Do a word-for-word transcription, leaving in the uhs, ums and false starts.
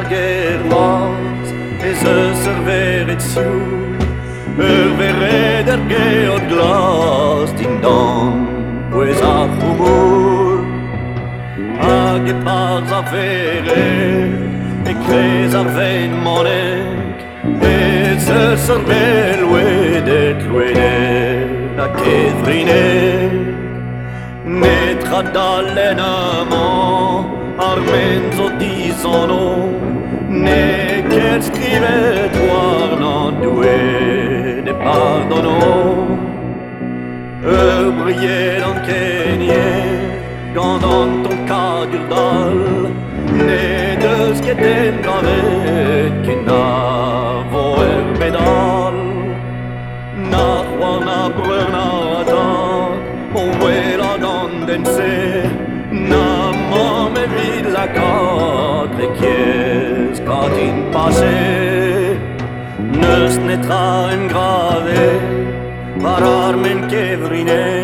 gerwas es serveret siu ur vereder geod glas din dan pues a humor hag e pars a vere e crez a ven monek es servel wedet wedet a kevrinek netra dall'enamant armenzo di sono ne che scrive tuar non due ne pardono e briller dans Kenya quand dans ton cas d'al ne de ce qui était gravé qui n'a voé pédal na wana bruna ta on voit la danse na mame vid la catre chies catin passé nus netra en grave parar men che vrine